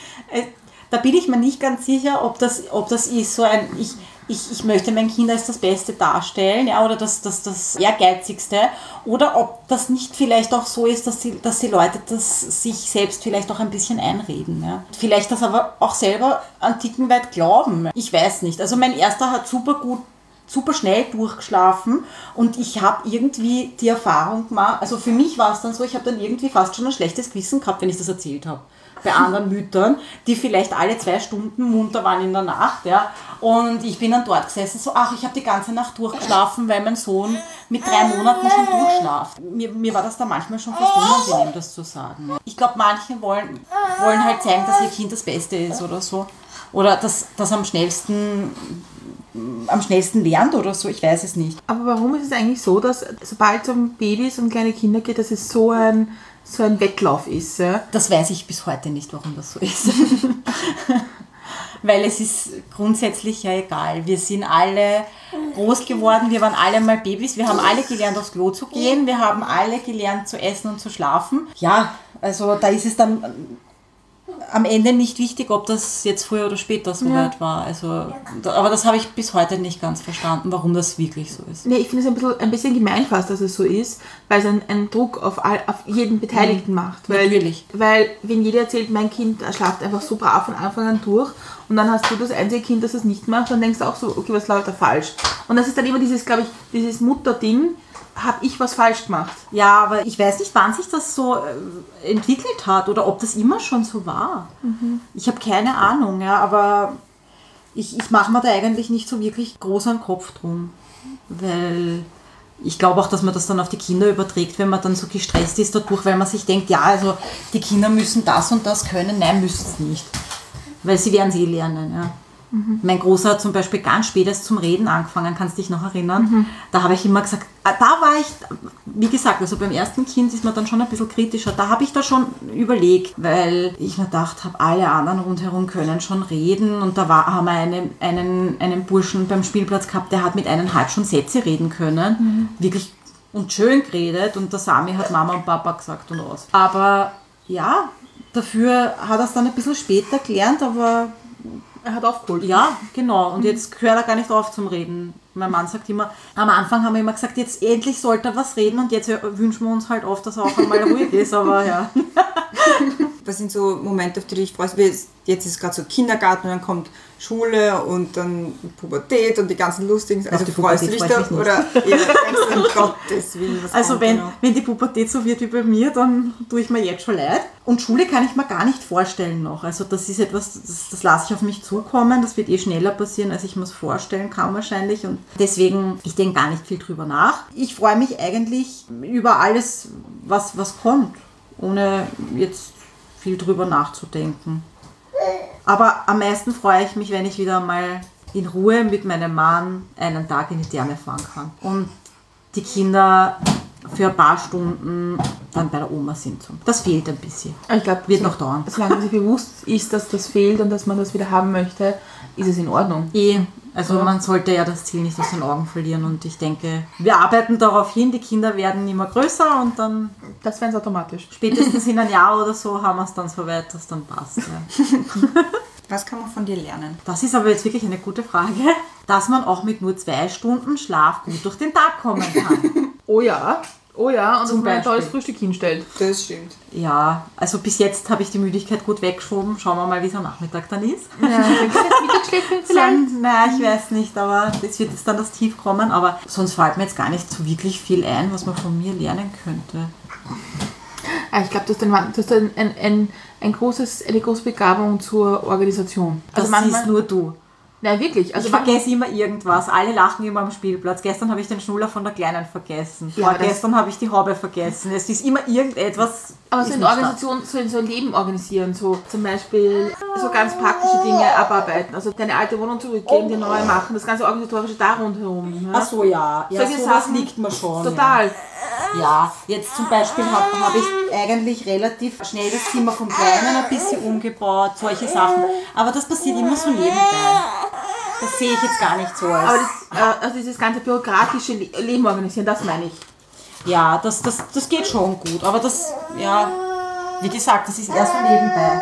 da bin ich mir nicht ganz sicher, ob das, ob das ist so ein, ich, ich, ich möchte mein Kind als das Beste darstellen, ja, oder das, das, das Ehrgeizigste, oder ob das nicht vielleicht auch so ist, dass die, dass die Leute das sich selbst vielleicht auch ein bisschen einreden. Ja. Vielleicht das aber auch selber einen Ticken weit glauben. Ich weiß nicht. Also mein Erster hat super gut super schnell durchgeschlafen und ich habe irgendwie die Erfahrung gemacht, also für mich war es dann so, ich habe dann irgendwie fast schon ein schlechtes Gewissen gehabt, wenn ich das erzählt habe. Bei anderen Müttern, die vielleicht alle zwei Stunden munter waren in der Nacht, ja, und ich bin dann dort gesessen, so, ach, ich habe die ganze Nacht durchgeschlafen, weil mein Sohn mit drei Monaten schon durchschlaft. Mir, mir war das da manchmal schon fast unangenehm, das zu sagen. Ich glaube, manche wollen, wollen halt zeigen, dass ihr Kind das Beste ist oder so. Oder dass das am schnellsten am schnellsten lernt oder so, ich weiß es nicht. Aber warum ist es eigentlich so, dass sobald es um Babys und kleine Kinder geht, dass es so ein, so ein Wettlauf ist? Ja? Das weiß ich bis heute nicht, warum das so ist. Weil es ist grundsätzlich ja egal. Wir sind alle groß geworden, wir waren alle mal Babys, wir haben alle gelernt, aufs Klo zu gehen, wir haben alle gelernt zu essen und zu schlafen. Ja, also da ist es dann am Ende nicht wichtig, ob das jetzt früher oder später so Ja. weit war. Also, da, aber das habe ich bis heute nicht ganz verstanden, warum das wirklich so ist. Nee, ich finde es ein bisschen, ein bisschen gemein fast, dass es so ist, weil es einen, einen Druck auf, all, auf jeden Beteiligten macht. Weil, Natürlich. Weil, wenn jeder erzählt, mein Kind schlaft einfach so brav von Anfang an durch und dann hast du das einzige Kind, das es nicht macht, dann denkst du auch so, okay, was läuft da falsch? Und das ist dann immer dieses, glaube ich, dieses Mutterding, habe ich was falsch gemacht? Ja, aber ich weiß nicht, wann sich das so äh, entwickelt hat oder ob das immer schon so war. Mhm. Ich habe keine Ahnung, ja, aber ich, ich mache mir da eigentlich nicht so wirklich groß einen Kopf drum, weil ich glaube auch, dass man das dann auf die Kinder überträgt, wenn man dann so gestresst ist dadurch, weil man sich denkt, ja, also die Kinder müssen das und das können. Nein, müssen es nicht, weil sie werden es eh lernen, ja. Mhm. Mein Großer hat zum Beispiel ganz spät erst zum Reden angefangen, kannst du dich noch erinnern? Mhm. Da habe ich immer gesagt, da war ich, wie gesagt, also beim ersten Kind ist man dann schon ein bisschen kritischer, da habe ich da schon überlegt, weil ich mir gedacht habe, alle anderen rundherum können schon reden und da war, haben wir einen, einen, einen Burschen beim Spielplatz gehabt, der hat mit eineinhalb schon Sätze reden können, mhm. wirklich und schön geredet und der Sami hat Mama und Papa gesagt und aus. Aber ja, dafür hat er es dann ein bisschen später gelernt, aber Er hat aufgeholt. ja, genau. Und jetzt hört er gar nicht auf zum Reden. Mein Mann sagt immer, am Anfang haben wir immer gesagt, jetzt endlich sollte er was reden und jetzt wünschen wir uns halt oft, dass er auch einmal ruhig ist, aber ja. Was sind so Momente, auf die du dich freust? Jetzt ist gerade so Kindergarten und dann kommt Schule und dann Pubertät und die ganzen lustigen... Also die freust du dich Pubertät da? freut mich Oder eher denkst du, um Gottes Willen, was Also kommt wenn, da noch? wenn die Pubertät so wird wie bei mir, dann tue ich mir jetzt schon leid. Und Schule kann ich mir gar nicht vorstellen noch. Also das ist etwas, das, das lasse ich auf mich zukommen. Das wird eh schneller passieren, als ich mir es vorstellen kann wahrscheinlich. Und deswegen, ich denke gar nicht viel drüber nach. Ich freue mich eigentlich über alles, was, was kommt, ohne jetzt viel drüber nachzudenken. Aber am meisten freue ich mich, wenn ich wieder mal in Ruhe mit meinem Mann einen Tag in die Therme fahren kann. Und die Kinder für ein paar Stunden dann bei der Oma sind. Das fehlt ein bisschen. Ich glaube, Wird noch dauern. Solange man sich bewusst ist, dass das fehlt und dass man das wieder haben möchte, ist es in Ordnung. Eh, also man sollte ja das Ziel nicht aus den Augen verlieren und ich denke, wir arbeiten darauf hin, die Kinder werden immer größer und dann Das wäre es automatisch. spätestens in einem Jahr oder so haben wir es dann so weit, dass dann passt. Ja. Was kann man von dir lernen? Das ist aber jetzt wirklich eine gute Frage, dass man auch mit nur zwei Stunden Schlaf gut durch den Tag kommen kann. Oh ja, oh ja, und Zum dass man ein Beispiel. tolles Frühstück hinstellt. Das stimmt. Ja, also bis jetzt habe ich die Müdigkeit gut weggeschoben. Schauen wir mal, wie es am Nachmittag dann ist. Ja, dann kann jetzt Mittagsschläfchen vielleicht. Dann, naja, ich weiß nicht, aber es wird jetzt dann das Tief kommen. Aber sonst fällt mir jetzt gar nicht so wirklich viel ein, was man von mir lernen könnte. Ah, ich glaube, du hast, ein, du hast ein, ein, ein, ein großes, eine große Begabung zur Organisation. Das manchmal- ist nur du. Nein, wirklich. Also Ich vergesse immer irgendwas. Alle lachen immer am Spielplatz. Gestern habe ich den Schnuller von der Kleinen vergessen. Ja, Vorgestern habe ich die Haube vergessen. Es ist immer irgendetwas. Aber ist so in nicht da. Organisation, so in so ein Leben organisieren, so zum Beispiel so ganz praktische Dinge abarbeiten, also deine alte Wohnung zurückgeben, die neue machen, das ganze Organisatorische da rundherum. Ja? Ach so, ja. Ja, Solche sowas Sachen- liegt mir schon. Total. Ja. ja, jetzt zum Beispiel habe hab ich eigentlich relativ schnell das Zimmer vom Kleinen ein bisschen umgebaut, solche Sachen. Aber das passiert immer so nebenbei. Das sehe ich jetzt gar nicht so als... Aber das, äh, also dieses ganze bürokratische Le Leben organisieren, das meine ich. Ja, das, das, das geht schon gut. Aber das, ja, wie gesagt, das ist erst so nebenbei.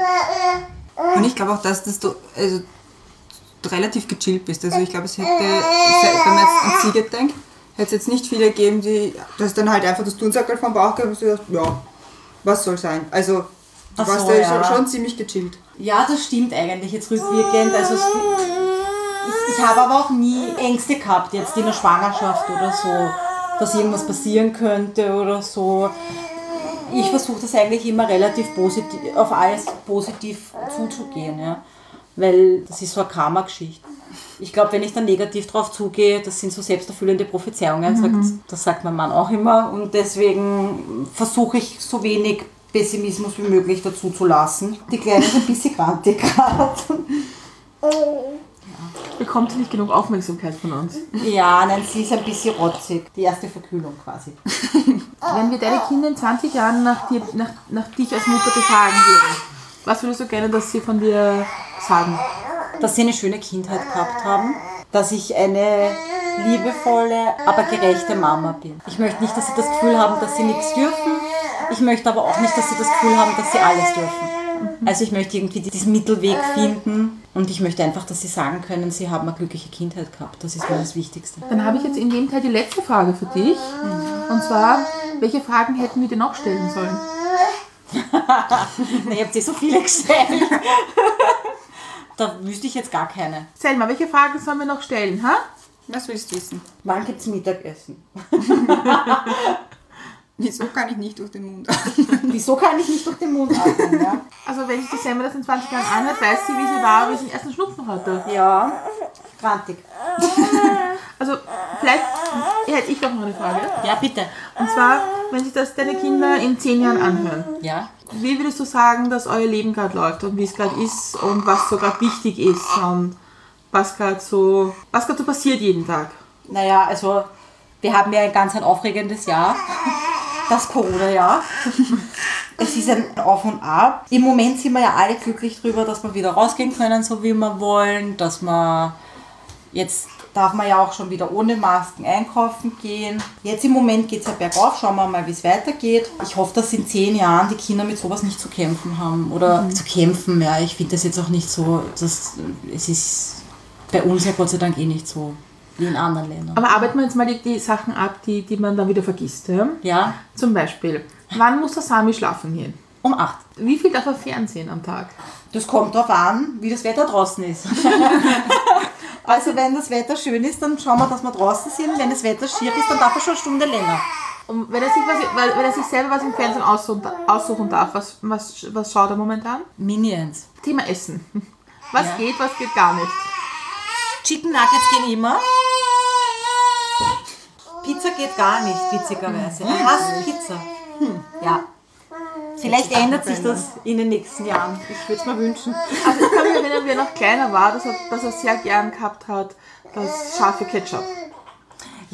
Und ich glaube auch, dass, dass du also, relativ gechillt bist. Also ich glaube, es hätte, wenn man jetzt an Siget denkt, hätte es jetzt nicht viele gegeben, die das dann halt einfach das Dunsackerl vom Bauch geben und du dachtest, ja, was soll sein. Also du Ach warst so, da ja. schon, schon ziemlich gechillt. Ja, das stimmt eigentlich jetzt rückwirkend. Also es, ich, ich habe aber auch nie Ängste gehabt, jetzt in der Schwangerschaft oder so, dass irgendwas passieren könnte oder so. Ich versuche das eigentlich immer relativ positiv, auf alles positiv zuzugehen, ja. Weil das ist so eine Karma-Geschichte. Ich glaube, wenn ich dann negativ drauf zugehe, das sind so selbsterfüllende Prophezeiungen, sagt, das sagt mein Mann auch immer. Und deswegen versuche ich so wenig Pessimismus wie möglich dazu zu lassen. Die Kleine ist ein bisschen grantig gerade. Bekommt sie nicht genug Aufmerksamkeit von uns. Ja, nein, sie ist ein bisschen rotzig. Die erste Verkühlung quasi. Wenn wir deine Kinder in zwanzig Jahren nach, dir, nach, nach dich als Mutter befragen würden, was würdest du gerne, dass sie von dir sagen? Dass sie eine schöne Kindheit gehabt haben. Dass ich eine liebevolle, aber gerechte Mama bin. Ich möchte nicht, dass sie das Gefühl haben, dass sie nichts dürfen. Ich möchte aber auch nicht, dass sie das Gefühl haben, dass sie alles dürfen. Also ich möchte irgendwie diesen Mittelweg finden und ich möchte einfach, dass sie sagen können, sie haben eine glückliche Kindheit gehabt. Das ist mir das Wichtigste. Dann habe ich jetzt in dem Teil die letzte Frage für dich. Und zwar, welche Fragen hätten wir dir noch stellen sollen? Na, ihr habt eh so viele gestellt. Da wüsste ich jetzt gar keine. Selma, welche Fragen sollen wir noch stellen? Ha? Was willst du wissen? Wann gibt es Mittagessen? Wieso kann ich nicht durch den Mund atmen? Wieso kann ich nicht durch den Mund atmen? Ja, Also wenn sich die Selma das in zwanzig Jahren anhört, weiß sie, wie sie war, wie sie den ersten Schnupfen hatte. ja. Grantig. Also vielleicht hätte ich doch noch eine Frage. Ja, bitte. Und zwar, wenn sich das deine Kinder in zehn Jahren anhören, Ja. wie würdest du sagen, dass euer Leben gerade läuft und wie es gerade ist und was so gerade wichtig ist und was gerade so, was gerade so passiert jeden Tag? Naja, also wir haben ja ein ganz ein aufregendes Jahr. Das Corona-Jahr. Es ist ein Auf und Ab. Im Moment sind wir ja alle glücklich drüber, dass wir wieder rausgehen können, so wie wir wollen. Dass wir jetzt darf man ja auch schon wieder ohne Masken einkaufen gehen. Jetzt im Moment geht es ja bergauf. Schauen wir mal, wie es weitergeht. Ich hoffe, dass in zehn Jahren die Kinder mit sowas nicht zu kämpfen haben. Oder mhm. zu kämpfen, ja. Ich finde das jetzt auch nicht so, dass es ist bei uns ja Gott sei Dank eh nicht so wie in anderen Ländern. Aber arbeiten wir jetzt mal die, die Sachen ab, die, die man dann wieder vergisst. Ja? Ja, Zum Beispiel, wann muss der Sami schlafen gehen? um acht. Wie viel darf er Fernsehen am Tag? Das kommt darauf an, wie das Wetter draußen ist. Also wenn das Wetter schön ist, dann schauen wir, dass wir draußen sind. Wenn das Wetter schier ist, dann darf er schon eine Stunde länger. Und wenn er sich, was, weil- wenn er sich selber was im Fernsehen aussuchen, aussuchen darf, was, was, was schaut er momentan? Minions. Thema Essen. Was Ja. geht, was geht gar nicht. Chicken Nuggets gehen immer. Pizza geht gar nicht, witzigerweise. Er hasst Pizza. Hm. Ja. Vielleicht ändert sich das in den nächsten Jahren. Ich würde es mir wünschen. Also ich kann mich erinnern, wie er noch kleiner war, dass er, dass er sehr gern gehabt hat, das scharfe Ketchup.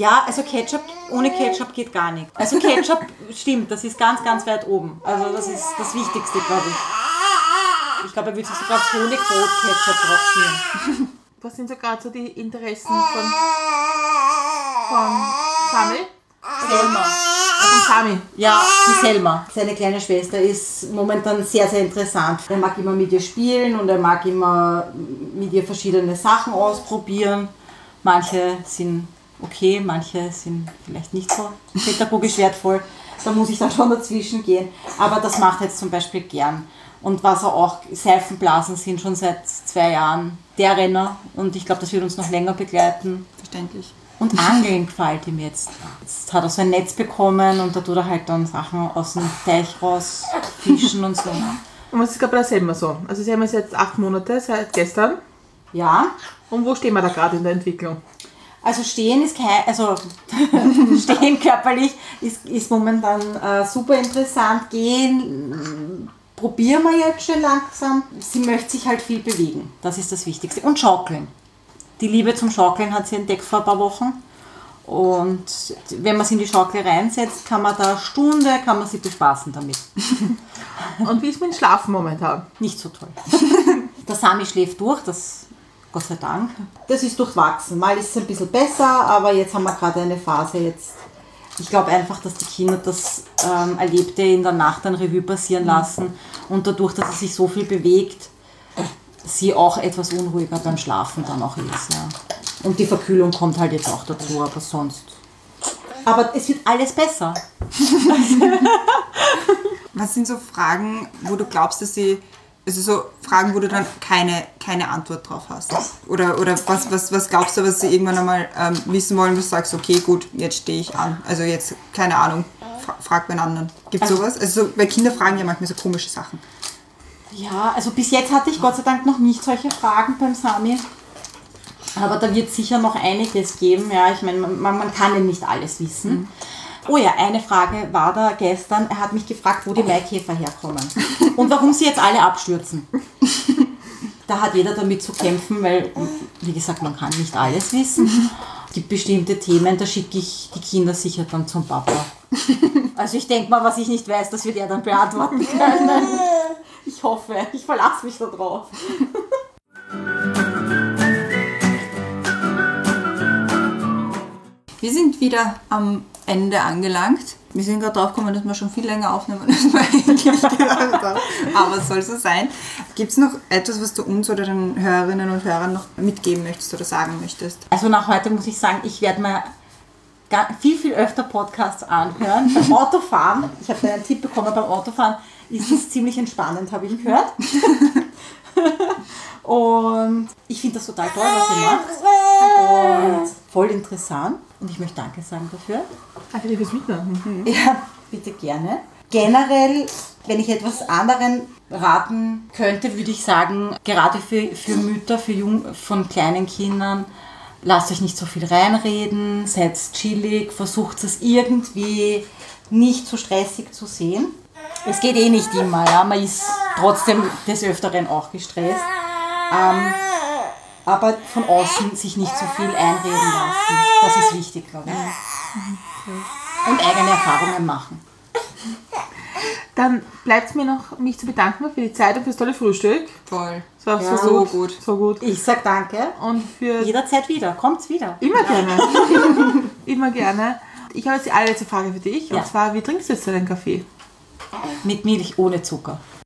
Ja, also Ketchup, ohne Ketchup geht gar nicht. Also Ketchup stimmt, das ist ganz, ganz weit oben. Also das ist das Wichtigste, glaube ich. Ich glaube, er würde sich sogar auf Honigbrot Ketchup draufschmieren. Was sind so gerade so die Interessen von, von Sami? Selma. Von Sami. Ja, die Selma. Seine kleine Schwester ist momentan sehr, sehr interessant. Er mag immer mit ihr spielen und er mag immer mit ihr verschiedene Sachen ausprobieren. Manche sind okay, manche sind vielleicht nicht so pädagogisch wertvoll. Da muss ich dann schon dazwischen gehen. Aber das macht er jetzt zum Beispiel gern. Und was er auch, Seifenblasen sind schon seit zwei Jahren der Renner. Und ich glaube, das wird uns noch länger begleiten. Verständlich. Und Angeln gefällt ihm jetzt. Jetzt hat er so ein Netz bekommen und da tut er halt dann Sachen aus dem Teich raus fischen und so. Und was ist gerade bei der Selma so? Also Selma ist jetzt acht Monate, seit gestern. Ja. Und wo stehen wir da gerade in der Entwicklung? Also stehen ist kein, also stehen körperlich ist, ist momentan äh, super interessant. Gehen probieren wir jetzt schon langsam. Sie möchte sich halt viel bewegen. Das ist das Wichtigste. Und schaukeln. Die Liebe zum Schaukeln hat sie entdeckt vor ein paar Wochen. Und wenn man sie in die Schaukel reinsetzt, kann man da eine Stunde, kann man sie bespaßen damit. Und wie ist mit dem Schlafen momentan? Nicht so toll. Der Sami schläft durch, das Gott sei Dank. Das ist durchwachsen. Mal ist es ein bisschen besser, aber jetzt haben wir gerade eine Phase jetzt. Ich glaube einfach, dass die Kinder das ähm, Erlebte in der Nacht ein Revue passieren lassen und dadurch, dass sie sich so viel bewegt, sie auch etwas unruhiger beim Schlafen dann auch ist. Ja. Und die Verkühlung kommt halt jetzt auch dazu, aber sonst. Aber es wird alles besser. Was sind so Fragen, wo du glaubst, dass sie, also so Fragen, wo du dann keine, keine Antwort drauf hast? Oder, oder was, was, was glaubst du, was sie irgendwann einmal ähm, wissen wollen, wo du sagst, okay, gut, jetzt stehe ich an. Also jetzt, keine Ahnung, fra- frag bei anderen. Gibt es Also- sowas? Also so, weil Kinder fragen ja manchmal so komische Sachen. Ja, also bis jetzt hatte ich Gott sei Dank noch nicht solche Fragen beim Sami. Aber da wird sicher noch einiges geben. Ja, ich meine, man, man kann ja nicht alles wissen. Mhm. Oh ja, eine Frage war da gestern. Er hat mich gefragt, wo die Maikäfer herkommen. Und warum sie jetzt alle abstürzen. Da hat jeder damit zu kämpfen, weil, wie gesagt, man kann nicht alles wissen. Es gibt bestimmte Themen, da schicke ich die Kinder sicher dann zum Papa. Also ich denke mal, was ich nicht weiß, das wird er dann beantworten können. Ich hoffe, ich verlasse mich da drauf. Wir sind wieder am Ende angelangt. Wir sind gerade drauf gekommen, dass wir schon viel länger aufnehmen, als wir eigentlich gedacht haben. Aber es soll so sein. Gibt es noch etwas, was du uns oder den Hörerinnen und Hörern noch mitgeben möchtest oder sagen möchtest? Also nach heute muss ich sagen, ich werde mir ga- viel, viel öfter Podcasts anhören. Beim Autofahren, ich habe einen Tipp bekommen, beim Autofahren ist es ziemlich entspannend, habe ich gehört. Und ich finde das total toll, was ihr macht. Und voll interessant. Und ich möchte Danke sagen dafür. Danke dir fürs Mitmachen. Ja, bitte gerne. Generell, wenn ich etwas anderen raten könnte, würde ich sagen, gerade für, für Mütter, für Jung, von kleinen Kindern, lasst euch nicht so viel reinreden, seid chillig, versucht es irgendwie nicht so stressig zu sehen. Es geht eh nicht immer, ja, man ist trotzdem des Öfteren auch gestresst. Ähm, aber von außen sich nicht so viel einreden lassen. Das ist wichtig, glaube ich. Und eigene Erfahrungen machen. Dann bleibt es mir noch, mich zu bedanken für die Zeit und fürs tolle Frühstück. Voll. Es war Ja. so, So gut. gut. So gut. Ich sag danke. Und für Jederzeit wieder. Kommt's wieder. immer gerne. Immer gerne. Ich habe jetzt die allerletzte Frage für dich. Ja. Und zwar, wie trinkst du jetzt deinen Kaffee? Mit Milch ohne Zucker.